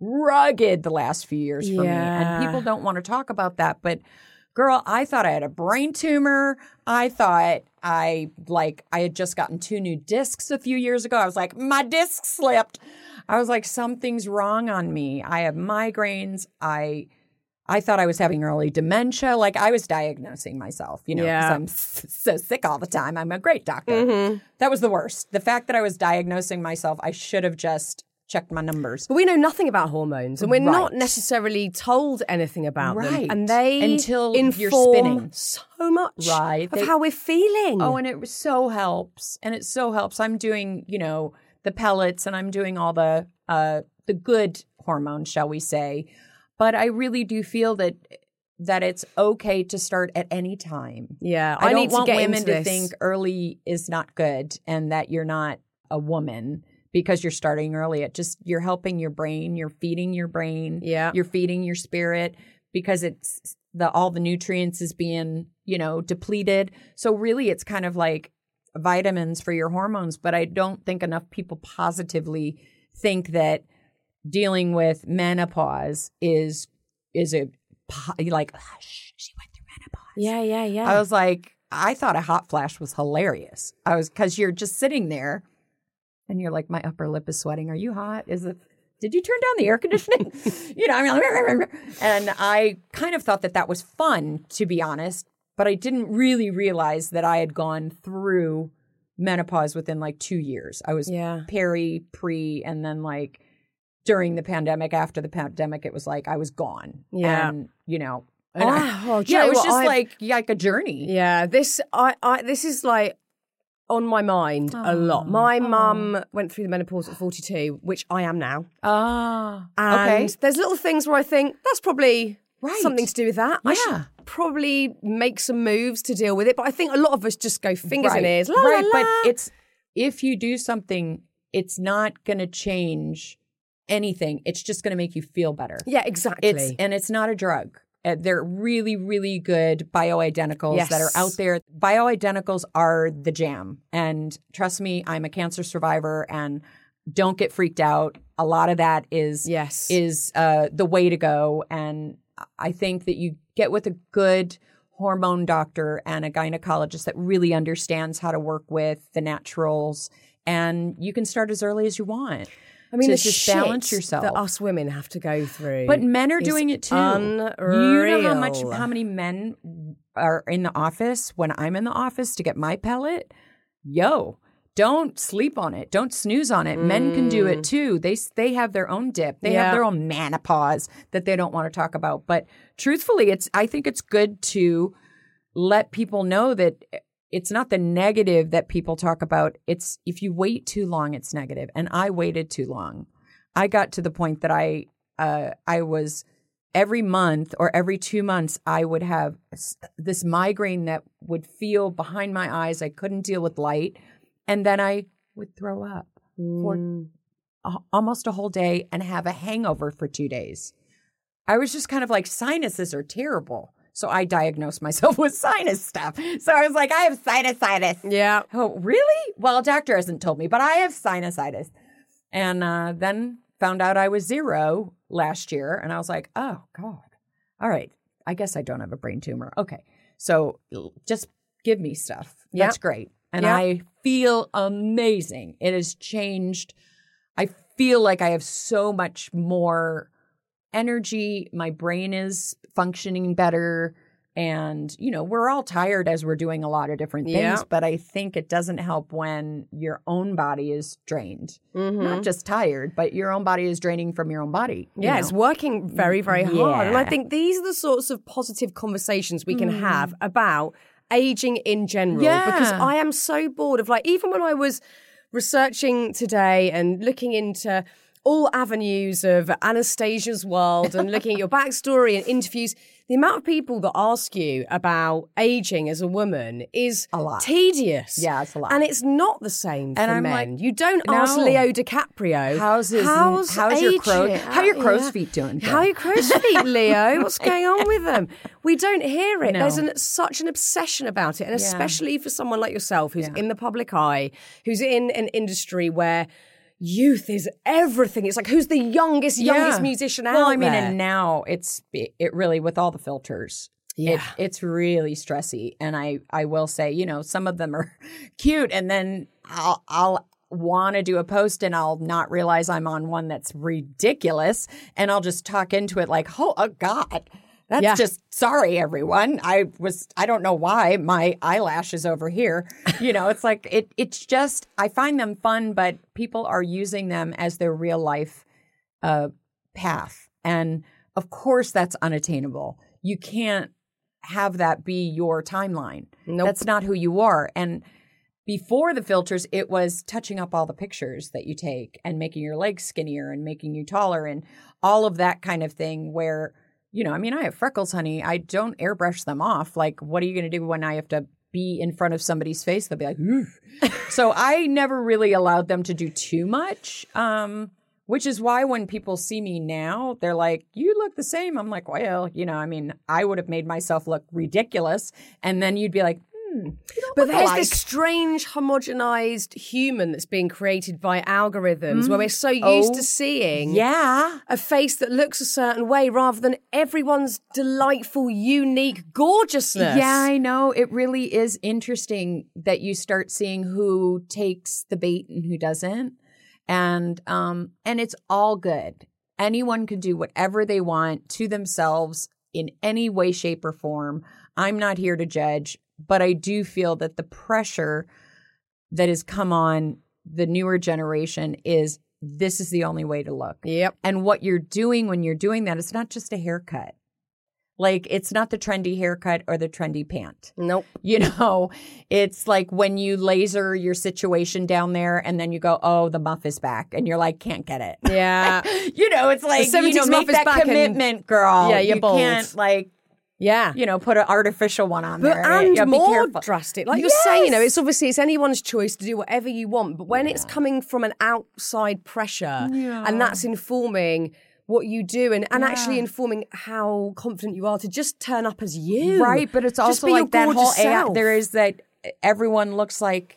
rugged the last few years for Yeah. me. And people don't want to talk about that. But girl, I thought I had a brain tumor. I thought I like I had just gotten two new discs a few years ago. I was like, my disc slipped. I was like, something's wrong on me. I have migraines. I I thought I was having early dementia. Like I was diagnosing myself, you know, because Yeah. I'm s- so sick all the time. I'm a great doctor. Mm-hmm. That was the worst. The fact that I was diagnosing myself, I should have just checked my numbers. But we know nothing about hormones, and we're not Right. necessarily told anything about them. Right. And they Until you're inform spinning. so much Right. of They- how we're feeling. Oh, and it so helps. And it so helps. I'm doing, you know, the pellets and I'm doing all the uh the good hormones, shall we say. But I really do feel that that it's okay to start at any time. yeah, I, I, don't need want to get women into to this. think early is not good and that you're not a woman because you're starting early. It just you're helping your brain, you're feeding your brain, Yeah. you're feeding your spirit because it's the all the nutrients is being, you know, depleted. So really it's kind of like vitamins for your hormones, but I don't think enough people positively think that dealing with menopause is is a po- like "Ah, shh, she went through menopause. Yeah, yeah, yeah. I was like, I thought a hot flash was hilarious. I was because you're just sitting there, and you're like, my upper lip is sweating. Are you hot? Is it? Did you turn down the air conditioning? you know, I mean, and I kind of thought that that was fun, to be honest. But I didn't really realize that I had gone through menopause within like two years. I was Yeah. peri, pre, and then like during the pandemic. After the pandemic, it was like I was gone. Yeah. and you know. And Oh, I- well, do you yeah, know it was what? just I've- like like a journey. Yeah, this I, I this is like on my mind a lot. Oh, My oh. mum went through the menopause at forty-two, which I am now. Ah, And okay. there's little things where I think that's probably Right. something to do with that. I Yeah. should probably make some moves to deal with it. But I think a lot of us just go fingers right. in ears. La, right, la, la. but it's if you do something, it's not going to change anything. It's just going to make you feel better. yeah, exactly. It's and it's not a drug. Uh, they're really, really good bioidenticals Yes. that are out there. Bioidenticals are the jam. And trust me, I'm a cancer survivor and don't get freaked out. A lot of that is Yes. is uh, the way to go. And I think that you get with a good hormone doctor and a gynecologist that really understands how to work with the naturals. And you can start as early as you want. I mean, to the just shit balance yourself. that us women have to go through. But men are is doing it too. Unreal. You know how much how many men are in the office when I'm in the office to get my pellet? Yo, don't sleep on it. Don't snooze on it. Men can do it too. They they have their own dip. They Yeah. have their own menopause that they don't want to talk about. But truthfully, it's I think it's good to let people know that it's not the negative that people talk about. It's if you wait too long, it's negative. And I waited too long. I got to the point that I uh, I was every month or every two months, I would have s- this migraine that would feel behind my eyes. I couldn't deal with light. And then I would throw up for a, almost a whole day and have a hangover for two days. I was just kind of like, sinuses are terrible. So I diagnosed myself with sinus stuff. So I was like, I have sinusitis. Yeah. Oh, really? Well, a doctor hasn't told me, but I have sinusitis. And uh, then found out I was zero last year. And I was like, oh, God. All right. I guess I don't have a brain tumor. Okay. So just give me stuff. Yeah. That's great. And Yeah. I feel amazing. It has changed. I feel like I have so much more energy. My brain is functioning better. And, you know, we're all tired as we're doing a lot of different things, Yeah. but I think it doesn't help when your own body is drained. Mm-hmm. Not just tired, but your own body is draining from your own body. you Yeah, know? it's working very, very hard. And I Yeah. think these are the sorts of positive conversations we can have about aging in general. Yeah. Because I am so bored of, like, even when I was researching today and looking into all avenues of Anastasia's world and looking at your backstory and interviews, the amount of people that ask you about aging as a woman is A lot. tedious. Yeah, it's a lot. And it's not the same for And I'm men. like, you don't ask no. Leo DiCaprio. How's his- how's, how's your crow- aging? how your crow's Yeah. feet doing, How are Phil? your crow's feet, Leo? What's going on with them? We don't hear it. No. There's an, such an obsession about it. And Yeah. especially for someone like yourself who's Yeah. in the public eye, who's in an industry where youth is everything. It's like, who's the youngest, youngest Yeah. musician out Well, I mean, there? and now it's it really with all the filters. Yeah. It, it's really stressy. And I, I will say, you know, some of them are cute, and then I'll, I'll want to do a post and I'll not realize I'm on one that's ridiculous. And I'll just talk into it like, oh, oh God, that's Yeah. just, sorry, everyone. I was, I don't know why my eyelash is over here. You know, it's like, it. it's just, I find them fun, but people are using them as their real life uh, path. And of course, that's unattainable. You can't have that be your timeline. Nope. That's not who you are. And before the filters, it was touching up all the pictures that you take and making your legs skinnier and making you taller and all of that kind of thing where, you know, I mean, I have freckles, honey. I don't airbrush them off. Like, what are you going to do when I have to be in front of somebody's face? They'll be like, ooh. So I never really allowed them to do too much. Um, Which is why when people see me now, they're like, you look the same. I'm like, well, you know, I mean, I would have made myself look ridiculous. And then you'd be like, hmm. But there's alike. this strange homogenized human that's being created by algorithms where we're so used Oh, to seeing Yeah. a face that looks a certain way rather than everyone's delightful, unique gorgeousness. Yeah, I know. It really is interesting that you start seeing who takes the bait and who doesn't. And um, and it's all good. Anyone can do whatever they want to themselves in any way, shape, or form. I'm not here to judge, but I do feel that the pressure that has come on the newer generation is this is the only way to look. Yep. And what you're doing when you're doing that, it's not just a haircut. Like, it's not the trendy haircut or the trendy pant. Nope. You know, it's like when you laser your situation down there and then you go, oh, the muff is back. And you're like, can't get it. Yeah. You know, it's like, you seventies know, muff make is that back and- commitment, girl. Yeah, you're you bold. can't, like, Yeah. you know, put an artificial one on But there. and Yeah, be more careful. drastic. Like you're Yes! saying, you know, it's obviously it's anyone's choice to do whatever you want. But when it's coming from an outside pressure and that's informing what you do and, and actually informing how confident you are to just turn up as you. Right, but it's Just also be your like that whole gorgeous A I. self. There is that everyone looks like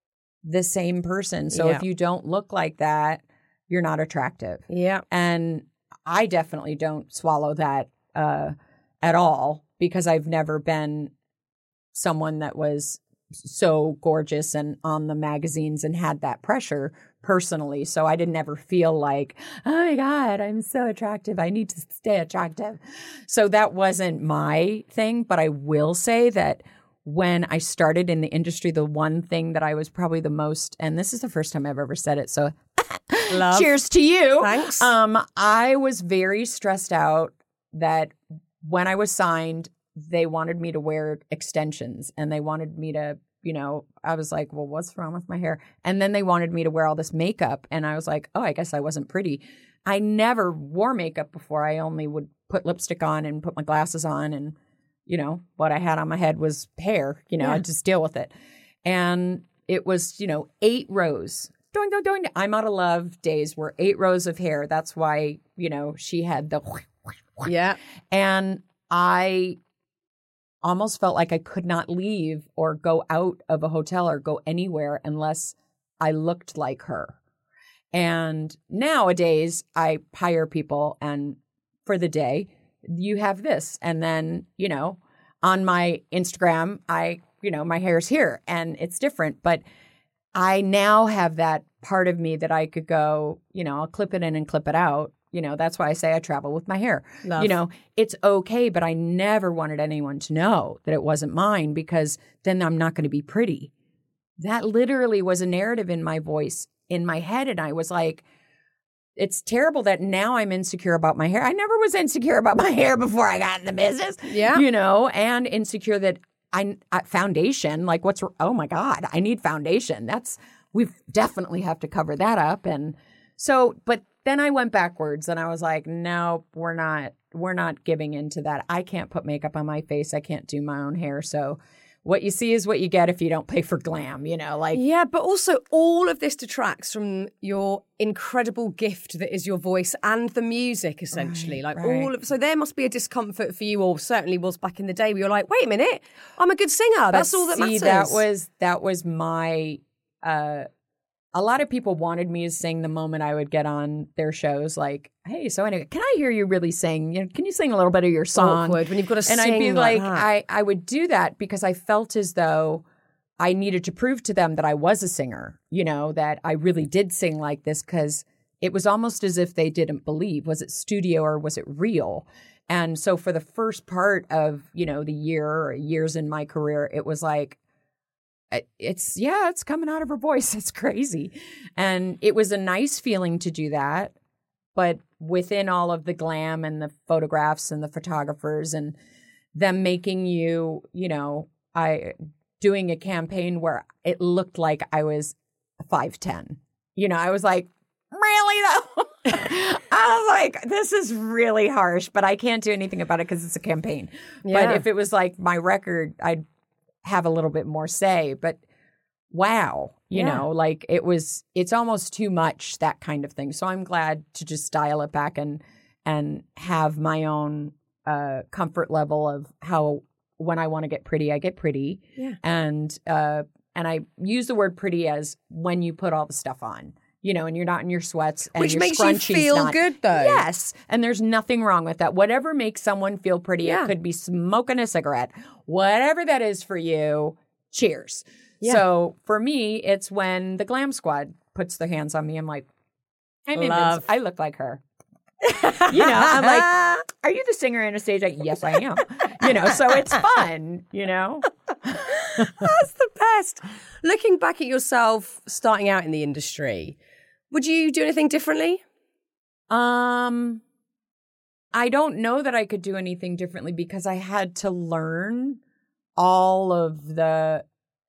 the same person. So Yeah. if you don't look like that, you're not attractive. Yeah. And I definitely don't swallow that uh, at all because I've never been someone that was so gorgeous and on the magazines and had that pressure personally. So I didn't ever feel like, oh my God, I'm so attractive. I need to stay attractive. So that wasn't my thing. But I will say that when I started in the industry, the one thing that I was probably the most, and this is the first time I've ever said it. So Love. cheers to you. Thanks. Um, I was very stressed out that when I was signed, they wanted me to wear extensions and they wanted me to, you know, I was like, well, what's wrong with my hair? And then they wanted me to wear all this makeup. And I was like, oh, I guess I wasn't pretty. I never wore makeup before. I only would put lipstick on and put my glasses on. And, you know, what I had on my head was hair, you know, Yeah. I'd just deal with it. And it was, you know, eight rows. Doing, doing, doing. I'm out of love days were eight rows of hair. That's why, you know, she had the, Yeah. and I almost felt like I could not leave or go out of a hotel or go anywhere unless I looked like her. And nowadays I hire people and for the day you have this. And then, you know, on my Instagram, I, you know, my hair's here and it's different, but I now have that part of me that I could go, you know, I'll clip it in and clip it out. You know, that's why I say I travel with my hair. Love. You know, it's okay, but I never wanted anyone to know that it wasn't mine because then I'm not going to be pretty. That literally was a narrative in my voice, in my head. And I was like, it's terrible that now I'm insecure about my hair. I never was insecure about my hair before I got in the business. Yeah. You know, and insecure that I, I foundation, like what's, oh my God, I need foundation. That's, we definitely have to cover that up. And so, but then I went backwards and I was like, no, we're not, we're not giving into that. I can't put makeup on my face. I can't do my own hair. So what you see is what you get if you don't pay for glam, you know, like. Yeah, but also all of this detracts from your incredible gift that is your voice and the music, essentially. Right, like right. all of, so there must be a discomfort for you, or certainly was back in the day, where you're like, wait a minute, I'm a good singer. That's But all that see, matters. that was, that was my, uh, a lot of people wanted me to sing the moment I would get on their shows. Like, hey, so anyway, can I hear you really sing? You know, can you sing a little bit of your song? Awkward when you've got to and sing I'd be like, like, that. I, I would do that because I felt as though I needed to prove to them that I was a singer, you know, that I really did sing like this, because it was almost as if they didn't believe. Was it studio or was it real? And so for the first part of, you know, the year or years in my career, it was like, it's, yeah, it's coming out of her voice. It's crazy. And it was a nice feeling to do that. But within all of the glam and the photographs and the photographers and them making you, you know, I doing a campaign where it looked like I was five ten. You know, I was like, really though? I was like, this is really harsh, but I can't do anything about it because it's a campaign. Yeah. But if it was like my record, I'd have a little bit more say. But wow, you Yeah. know, like it was, it's almost too much, that kind of thing. So I'm glad to just dial it back and and have my own uh, comfort level of how when I want to get pretty, I get pretty. Yeah. And uh, and I use the word pretty as when you put all the stuff on. You know, and you're not in your sweats. And Which your makes you scrunchie's feel not- good, though. Yes. And there's nothing wrong with that. Whatever makes someone feel pretty, Yeah. it could be smoking a cigarette. Whatever that is for you, cheers. Yeah. So for me, it's when the Glam Squad puts their hands on me. I'm like, I'm Love. invincible. I look like her. You know, I'm like, are you the singer Anastasia? Yes, I am. You know, so it's fun, you know? That's the best. Looking back at yourself starting out in the industry, would you do anything differently? Um, I don't know that I could do anything differently because I had to learn all of the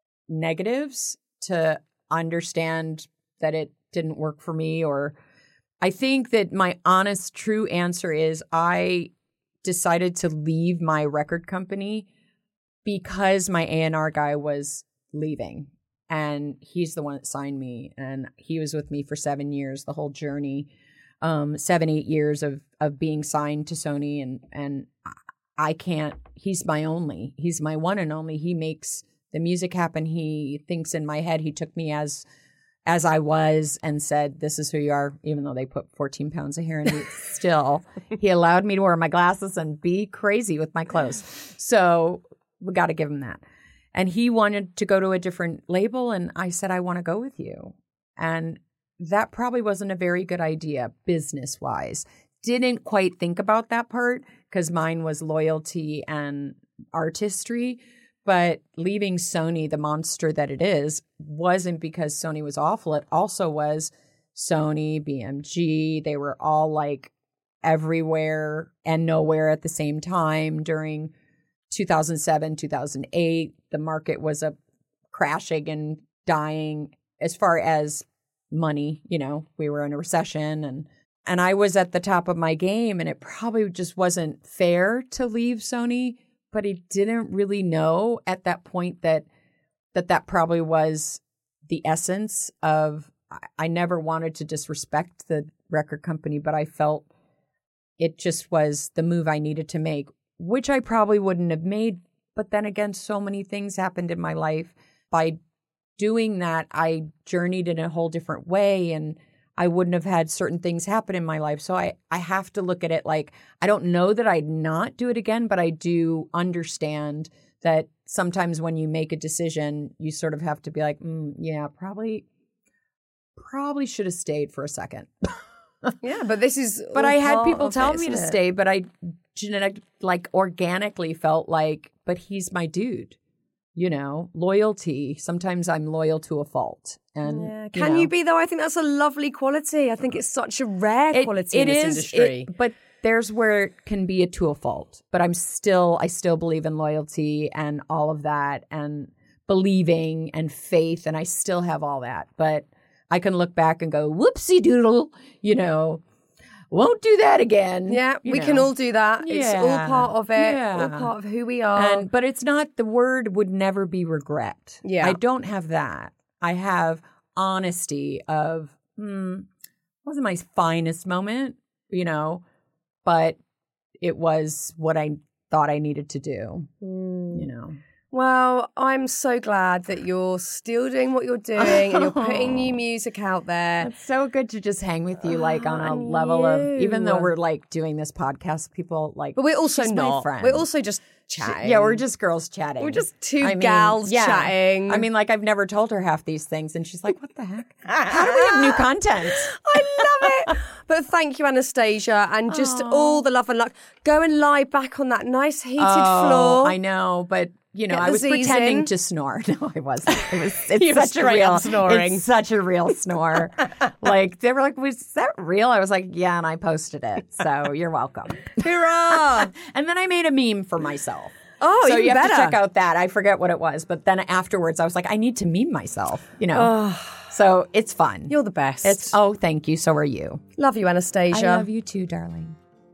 negatives to understand that it didn't work for me. Or I think that my honest, true answer is I decided to leave my record company because my A and R guy was leaving. And he's the one that signed me. And he was with me for seven years, the whole journey, um, seven, eight years of of being signed to Sony. And and I can't, he's my only, he's my one and only. He makes the music happen. He thinks in my head. He took me as as I was and said, this is who you are, even though they put fourteen pounds of hair in me. Still, he allowed me to wear my glasses and be crazy with my clothes. So we got to give him that. And he wanted to go to a different label. And I said, I want to go with you. And that probably wasn't a very good idea business wise. Didn't quite think about that part because mine was loyalty and artistry. But leaving Sony, the monster that it is, wasn't because Sony was awful. It also was Sony, B M G. They were all like everywhere and nowhere at the same time during two thousand seven, two thousand eight. The market was a crashing and dying as far as money. You know, we were in a recession and and I was at the top of my game, and it probably just wasn't fair to leave Sony. But he didn't really know at that point that that that probably was the essence of, I never wanted to disrespect the record company, but I felt it just was the move I needed to make, which I probably wouldn't have made. But then again, so many things happened in my life. By doing that, I journeyed in a whole different way, and I wouldn't have had certain things happen in my life. So I, I have to look at it like, I don't know that I'd not do it again, but I do understand that sometimes when you make a decision, you sort of have to be like, mm, yeah, probably, probably should have stayed for a second. Yeah, but this is. But all I had part people of tell it, me to isn't it? stay, but I genetic like organically felt like, but he's my dude. You know, loyalty. Sometimes I'm loyal to a fault. And Yeah. you Can know, you be though? I think that's a lovely quality. I think it's such a rare It- quality it in this is, industry. it- but there's where it can be a to a fault. But I'm still, I still believe in loyalty and all of that, and believing and faith, and I still have all that. But I can look back and go, whoopsie doodle, you know, won't do that again. Yeah, you we can know. all do that. It's all Yeah. part of it. Yeah. All part of who we are. And but it's not, the word would never be regret. Yeah. I don't have that. I have honesty of, hmm, wasn't my finest moment, you know, but it was what I thought I needed to do, you know. Well, I'm so glad that you're still doing what you're doing and you're putting new music out there. It's so good to just hang with you, like on a And level you. of, even though we're like doing this podcast, people like, But we're also she's my not. friend. We're also just chatting. Yeah, we're just girls chatting. We're just two I mean, gals yeah. chatting. I mean, like, I've never told her half these things, and she's like, what the heck? How do we have new content? I love it. But thank you, Anastasia, and just all the love and luck. Go and lie back on that nice heated Oh, floor. I know, but you know, Get I the was Z's pretending in. to snore. No, I wasn't. It was. It's You were such a straight real up snoring. It's such a real snore. Like they were like, "Was that real?" I was like, "Yeah," and I posted it. So you're welcome. Hurrah! And then I made a meme for myself. Oh, so even you have better. to check out that. I forget what it was, but then afterwards, I was like, I need to meme myself. You know. So it's fun. You're the best. It's oh, thank you. So are you. Love you, Anastasia. I love you too, darling.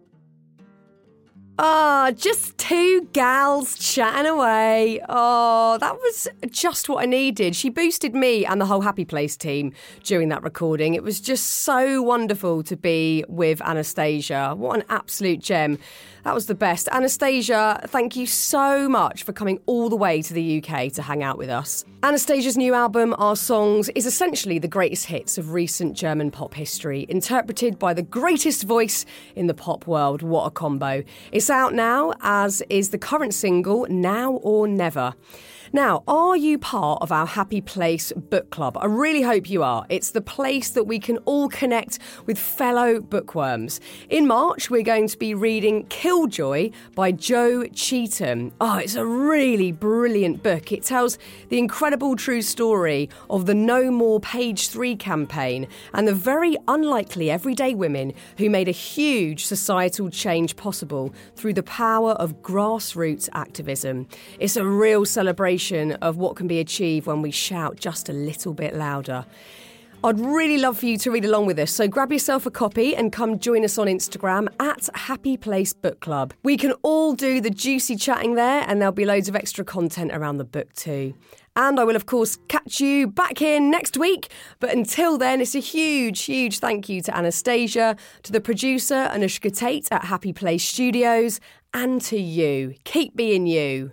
Ah, just two gals chatting away. Oh, that was just what I needed. She boosted me and the whole Happy Place team during that recording. It was just so wonderful to be with Anastasia. What an absolute gem. That was the best. Anastasia, thank you so much for coming all the way to the U K to hang out with us. Anastasia's new album, Our Songs, is essentially the greatest hits of recent German pop history, interpreted by the greatest voice in the pop world. What a combo. It's out now, as is the current single, Now or Never. Now, are you part of our Happy Place book club? I really hope you are. It's the place that we can all connect with fellow bookworms. In March, we're going to be reading Killjoy by Joe Cheatham. Oh, it's a really brilliant book. It tells the incredible true story of the No More Page three campaign and the very unlikely everyday women who made a huge societal change possible through the power of grassroots activism. It's a real celebration of what can be achieved when we shout just a little bit louder. I'd really love for you to read along with us, so grab yourself a copy and come join us on Instagram at Happy Place Book Club. We can all do the juicy chatting there, and there'll be loads of extra content around the book too. And I will, of course, catch you back here next week. But until then, it's a huge, huge thank you to Anastasia, to the producer, Anushka Tate at Happy Place Studios, and to you. Keep being you.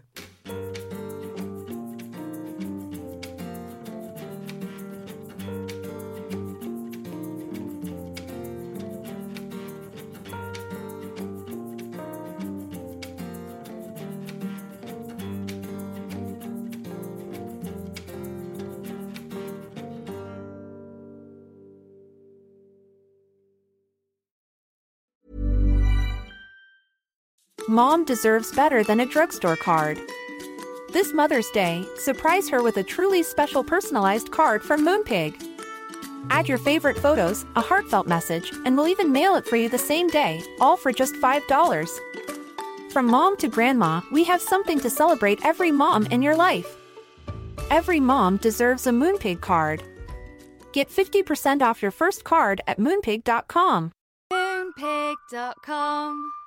Mom deserves better than a drugstore card. This Mother's Day, surprise her with a truly special personalized card from Moonpig. Add your favorite photos, a heartfelt message, and we'll even mail it for you the same day, all for just five dollars. From mom to grandma, we have something to celebrate every mom in your life. Every mom deserves a Moonpig card. Get fifty percent off your first card at moonpig dot com. Moonpig dot com